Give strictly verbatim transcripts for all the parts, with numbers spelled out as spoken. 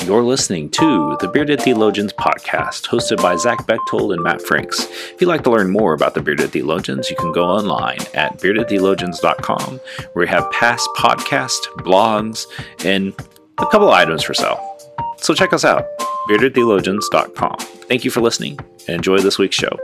You're listening to the Bearded Theologians podcast, hosted by Zach Bechtold and Matt Franks. If you'd like to learn more about the Bearded Theologians, you can go online at bearded theologians dot com, where we have past podcasts, blogs, and a couple of items for sale. So check us out, bearded theologians dot com. Thank you for listening, and enjoy this week's show.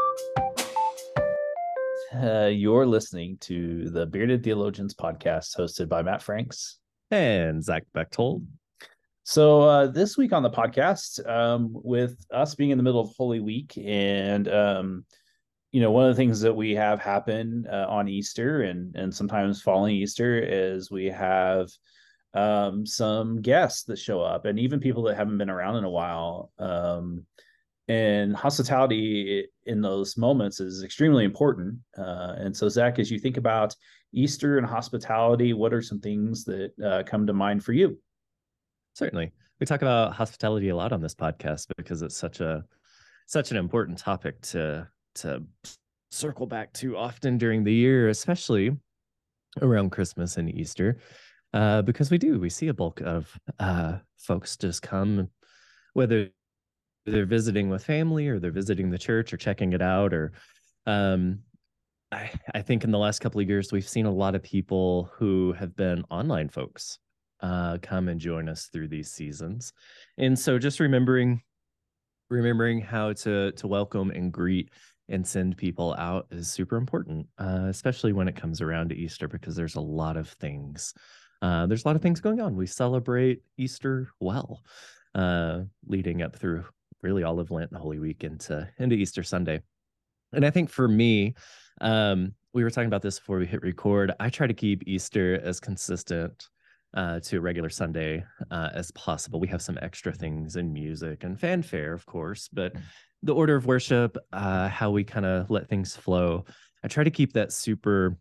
Uh, you're listening to the Bearded Theologians podcast, hosted by Matt Franks and Zach Bechtold. So uh, this week on the podcast, um, with us being in the middle of Holy Week, and um, you know, one of the things that we have happen uh, on Easter and and sometimes following Easter is we have um, some guests that show up, and even people that haven't been around in a while. Um, and hospitality in those moments is extremely important. Uh, and so, Zach, as you think about Easter and hospitality, what are some things that uh, come to mind for you? Certainly. We talk about hospitality a lot on this podcast because it's such a such an important topic to to circle back to often during the year, especially around Christmas and Easter, uh, because we do we see a bulk of uh, folks just come, whether they're visiting with family or they're visiting the church or checking it out, or um, I, I think in the last couple of years we've seen a lot of people who have been online folks uh come and join us through these seasons. And so just remembering remembering how to to welcome and greet and send people out is super important, uh especially when it comes around to Easter, because there's a lot of things uh there's a lot of things going on. We celebrate Easter well, uh leading up through really all of Lent and Holy Week into into Easter Sunday. And I think for me, um we were talking about this before we hit record, I try to keep Easter as consistent Uh, to a regular Sunday uh, as possible. We have some extra things in music and fanfare, of course, but the order of worship, uh, how we kind of let things flow, I try to keep that super,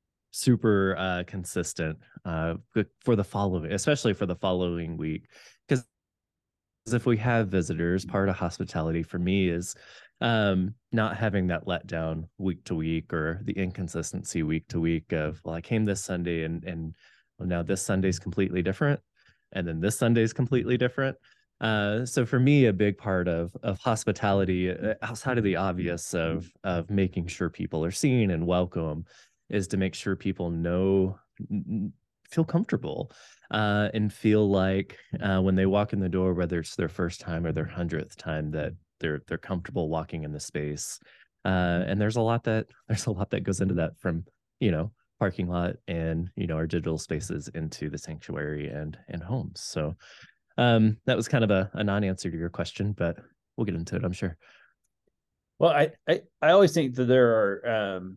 super uh, consistent uh, for the following, especially for the following week. Because if we have visitors, part of hospitality for me is um, not having that letdown week to week, or the inconsistency week to week of, well, I came this Sunday and and well, now this Sunday is completely different, and then this Sunday is completely different. Uh, so for me, a big part of of hospitality, uh, outside of the obvious of of making sure people are seen and welcome, is to make sure people know, feel comfortable, uh, and feel like uh, when they walk in the door, whether it's their first time or their hundredth time, that they're they're comfortable walking in the space. Uh, and there's a lot that there's a lot that goes into that, from you know. parking lot and you know our digital spaces into the sanctuary and and homes. So um that was kind of a, a non-answer to your question, but we'll get into it, I'm sure. Well, I I, I always think that there are um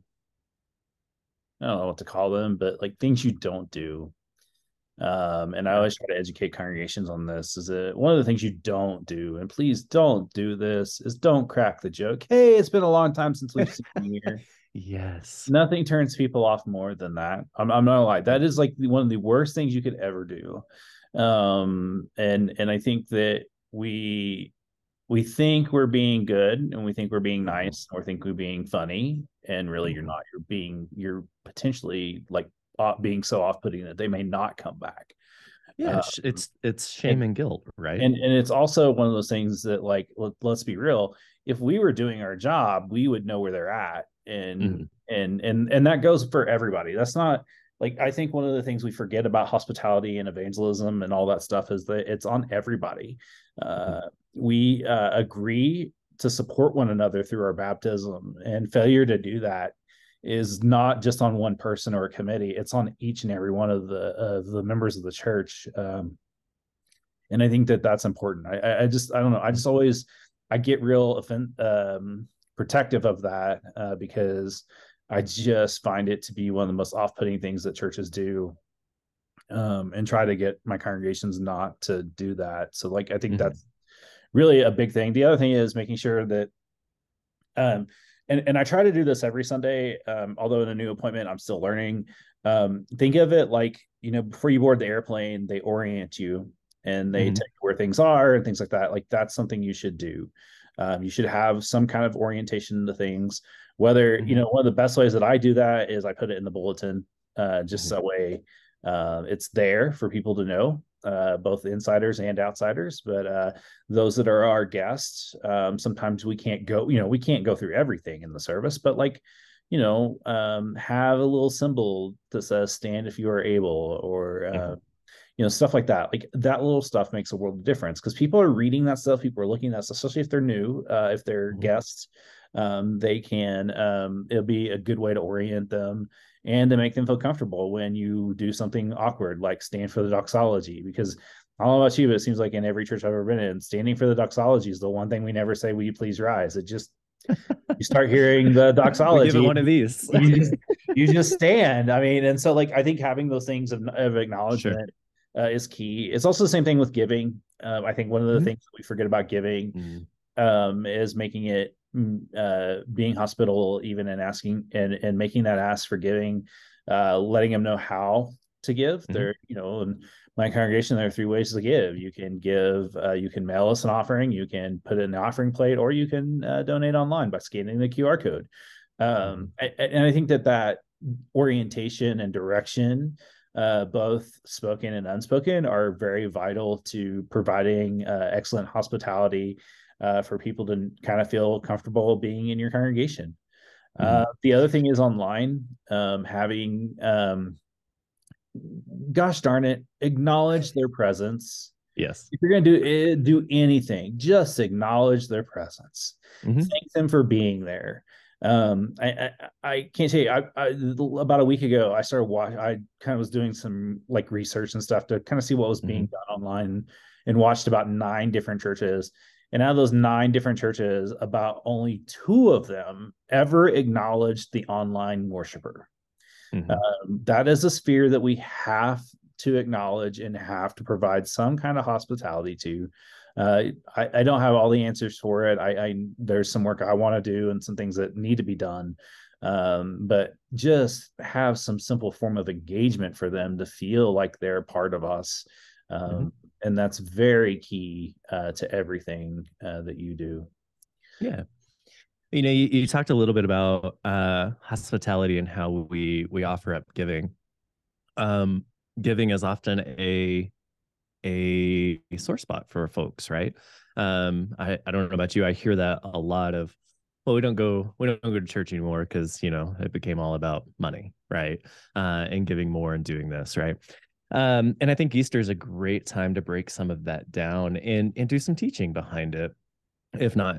I don't know what to call them, but like things you don't do. Um, and I always try to educate congregations on this, is that one of the things you don't do, and please don't do this, is don't crack the joke, hey, it's been a long time since we've seen you here. Yes. Nothing turns people off more than that. I'm, I'm not gonna lie. That is like one of the worst things you could ever do. Um, and and I think that we we think we're being good, and we think we're being nice, or think we're being funny, and really you're not. You're being you're potentially like uh, being so off-putting that they may not come back. Yeah, Um, it's it's shame and, and guilt, right? And and it's also one of those things that, like, let, let's be real. If we were doing our job, we would know where they're at, and mm-hmm. and and and that goes for everybody. That's not like, I think one of the things we forget about hospitality and evangelism and all that stuff is that it's on everybody. Uh, mm-hmm. We uh, agree to support one another through our baptism, and failure to do that is not just on one person or a committee. It's on each and every one of the of the members of the church. Um, And I think that that's important. I, I just, I don't know. I just always, I get real offen- um, protective of that uh, because I just find it to be one of the most off-putting things that churches do, um, and try to get my congregations not to do that. So, like, I think mm-hmm. that's really a big thing. The other thing is making sure that, um, and, and I try to do this every Sunday, um, although in a new appointment, I'm still learning. Um, think of it like, you know, before you board the airplane, they orient you, and they mm-hmm. tell you where things are and things like that. Like, that's something you should do. Um, you should have some kind of orientation to things. Whether, mm-hmm. you know, one of the best ways that I do that is I put it in the bulletin, uh, just mm-hmm. that way Uh, it's there for people to know, uh, both insiders and outsiders. But uh, those that are our guests, um, sometimes we can't go, you know, we can't go through everything in the service, but like, you know, um, have a little symbol that says "Stand if you are able," or uh, Mhm. you know, stuff like that. Like that little stuff makes a world of difference because people are reading that stuff. People are looking at that stuff, especially if they're new, uh, if they're Mhm. guests. Um, they can, um, it'll be a good way to orient them and to make them feel comfortable when you do something awkward, like stand for the doxology. Because I don't know about you, but it seems like in every church I've ever been in, standing for the doxology is the one thing we never say, "Will you please rise?" It just, you start hearing the We give it doxology, one of these. you just you just stand. I mean, and so like I think having those things of, of Sure. acknowledgement uh, is key. It's also the same thing with giving. Uh, I think one of the Mhm. things that we forget about giving Mm. um, is making it mm, uh, being hospitable, even and asking and and making that ask for giving, uh, letting them know how to give. Mhm. There, you know, in my congregation, there are three ways to give. You can give, uh, you can mail us an offering, you can put it in the offering plate, or you can uh, donate online by scanning the Q R code. Um, Mhm. I, and I think that that orientation and direction, uh, both spoken and unspoken, are very vital to providing uh, excellent hospitality uh, for people to kind of feel comfortable being in your congregation. Uh, Mhm. the other thing is online, um, having, um, gosh darn it, acknowledge their presence. Yes. If you're going to do eh, do anything, just acknowledge their presence. Mhm. Thank them for being there. Um, I, I I can't tell you. I, I about a week ago, I started watching. I kind of was doing some like research and stuff to kind of see what was being Mhm. done online, and watched about nine different churches. And out of those nine different churches, about only two of them ever acknowledged the online worshiper. Mhm. Um, that is a sphere that we have to acknowledge and have to provide some kind of hospitality to. Uh, I, I don't have all the answers for it. I, I there's some work I want to do and some things that need to be done. Um, but just have some simple form of engagement for them to feel like they're a part of us. Mhm. Um, and that's very key uh, to everything uh, that you do. Yeah. You know, you, you talked a little bit about uh, hospitality and how we we offer up giving. Um, Giving is often a a sore spot for folks, right? Um, I, I don't know about you. I hear that a lot of, well, we don't go, we don't go to church anymore because, you know, it became all about money, right? Uh, and giving more and doing this, right? Um, and I think Easter is a great time to break some of that down and and do some teaching behind it. If not,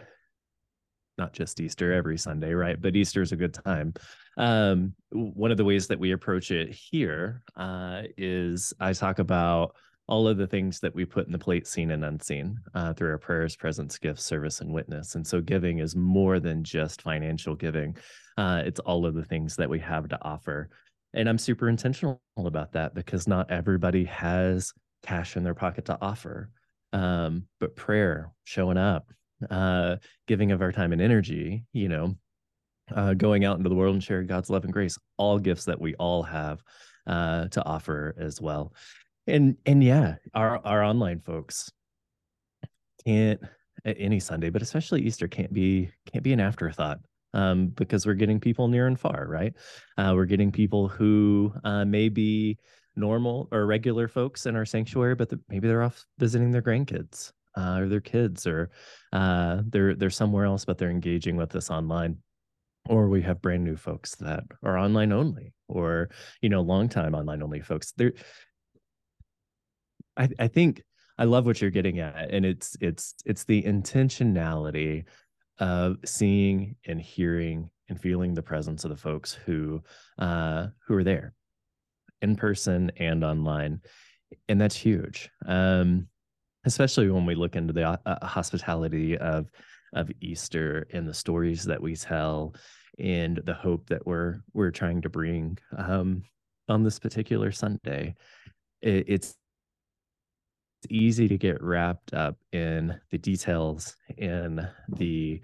not just Easter every Sunday, right? But Easter is a good time. Um, one of the ways that we approach it here uh, is I talk about all of the things that we put in the plate, seen and unseen, uh, through our prayers, presence, gifts, service, and witness. And so giving is more than just financial giving. Uh, it's all of the things that we have to offer. And I'm super intentional about that because not everybody has cash in their pocket to offer. Um, but prayer, showing up, uh, giving of our time and energy, you know, uh, going out into the world and sharing God's love and grace, all gifts that we all have uh, to offer as well. And and yeah, our our online folks can't any Sunday, but especially Easter can't be can't be an afterthought. Um, because we're getting people near and far, right? Uh, we're getting people who uh, may be normal or regular folks in our sanctuary, but the, maybe they're off visiting their grandkids uh, or their kids, or uh, they're they're somewhere else, but they're engaging with us online. Or we have brand new folks that are online only, or you know, long time online only folks. There, I, I think I love what you're getting at, and it's it's it's the intentionality of seeing and hearing and feeling the presence of the folks who uh, who are there in person and online, and that's huge. Um, especially when we look into the uh, hospitality of of Easter and the stories that we tell and the hope that we're we're trying to bring um, on this particular Sunday. It, it's easy to get wrapped up in the details in the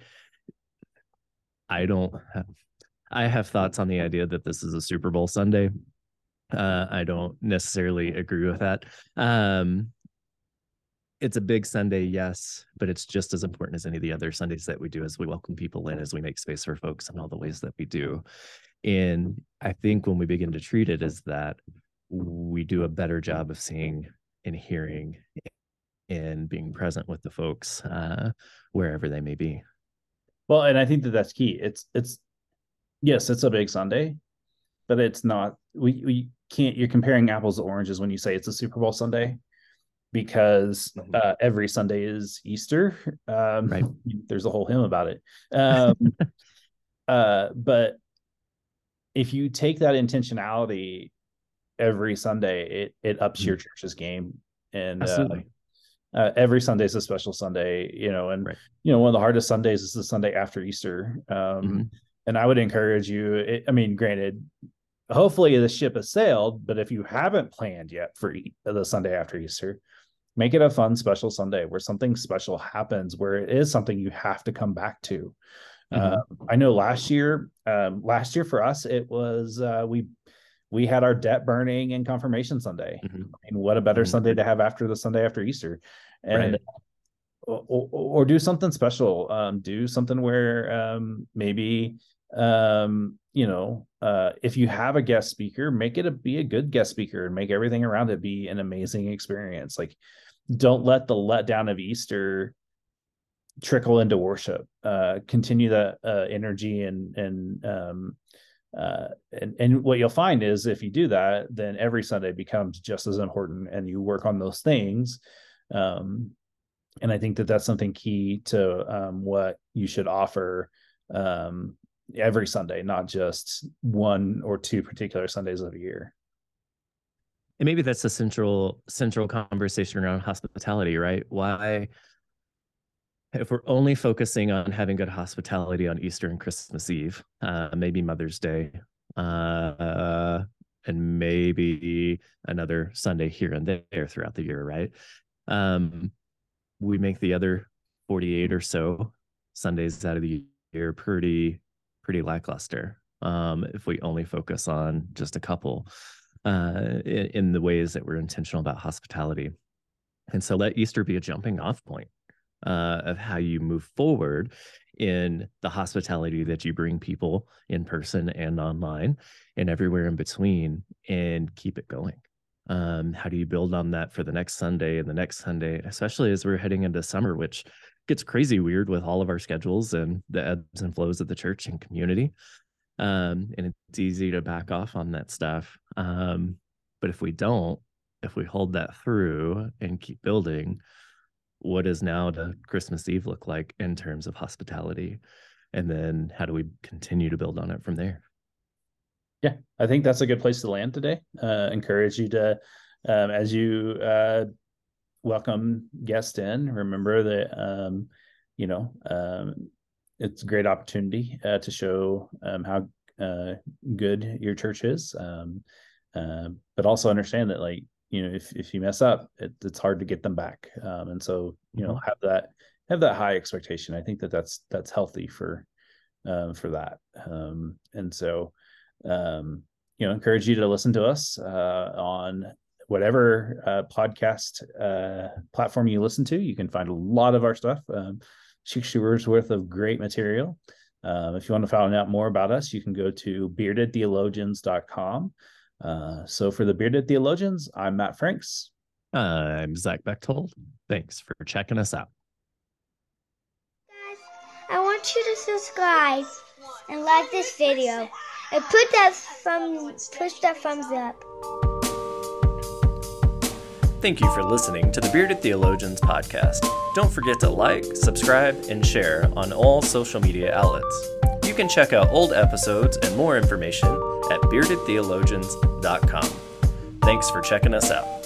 I don't have, I have thoughts on the idea that this is a Super Bowl Sunday. Uh, I don't necessarily agree with that. Um, it's a big Sunday, yes, but it's just as important as any of the other Sundays that we do as we welcome people in, as we make space for folks in all the ways that we do. And I think when we begin to treat it as that, we do a better job of seeing and hearing and being present with the folks uh, wherever they may be. Well, and I think that that's key. It's, it's, yes, it's a big Sunday, but it's not, we, we can't, you're comparing apples to oranges when you say it's a Super Bowl Sunday, because uh, every Sunday is Easter. Um, right. There's a whole hymn about it. Um, uh, but if you take that intentionality every Sunday, it, it ups mm-hmm. your church's game. And absolutely. Uh, uh, every Sunday is a special Sunday, you know, and, right. you know, one of the hardest Sundays is the Sunday after Easter. Um, mm-hmm. And I would encourage you, it, I mean, granted, hopefully the ship has sailed, but if you haven't planned yet for the Sunday after Easter, make it a fun, special Sunday where something special happens, where it is something you have to come back to. Mm-hmm. Uh, I know last year, um, last year for us, it was, uh, we, we had our debt burning and confirmation Sunday. Mm-hmm. I mean, what a better mm-hmm. Sunday to have after the Sunday after Easter. And, right. or, or, or do something special, um, do something where, um, maybe, um, you know, uh, if you have a guest speaker, make it a, be a good guest speaker and make everything around it be an amazing experience. Like, don't let the letdown of Easter trickle into worship. Uh, continue that uh, energy and and um, uh, and and what you'll find is if you do that, then every Sunday becomes just as important, and you work on those things. Um, and I think that that's something key to um, what you should offer um, every Sunday, not just one or two particular Sundays of a year. And maybe that's the central central conversation around hospitality, right? Why, if we're only focusing on having good hospitality on Easter and Christmas Eve, uh, maybe Mother's Day, uh, and maybe another Sunday here and there throughout the year, right? Um, we make the other forty-eight or so Sundays out of the year pretty, pretty lackluster um, if we only focus on just a couple. Uh, in, in the ways that we're intentional about hospitality. And so let Easter be a jumping off point uh, of how you move forward in the hospitality that you bring people in person and online and everywhere in between, and keep it going. Um, how do you build on that for the next Sunday and the next Sunday, especially as we're heading into summer, which gets crazy weird with all of our schedules and the ebbs and flows of the church and community. Um, and it's easy to back off on that stuff. Um, but if we don't, if we hold that through and keep building, what does now to Christmas Eve look like in terms of hospitality? And then how do we continue to build on it from there? Yeah, I think that's a good place to land today. Uh, encourage you to, um, as you uh, welcome guests in, remember that, um, you know, um, it's a great opportunity uh, to show um, how uh, good your church is, um, uh, but also understand that, like, you know, if if you mess up, it, it's hard to get them back, um, and so you know, have that have that high expectation. I think that that's that's healthy for um, for that, um, and so um, you know, encourage you to listen to us uh, on whatever uh, podcast uh, platform you listen to. You can find a lot of our stuff. Um, Six years worth of great material. Um, if you want to find out more about us, you can go to bearded theologians dot com. Uh, so for the Bearded Theologians, I'm Matt Franks. I'm Zach Bechtold. Thanks for checking us out. Guys, I want you to subscribe and like this video and put that thumb, push that thumbs up. Thank you for listening to the Bearded Theologians podcast. Don't forget to like, subscribe, and share on all social media outlets. You can check out old episodes and more information at bearded theologians dot com. Thanks for checking us out.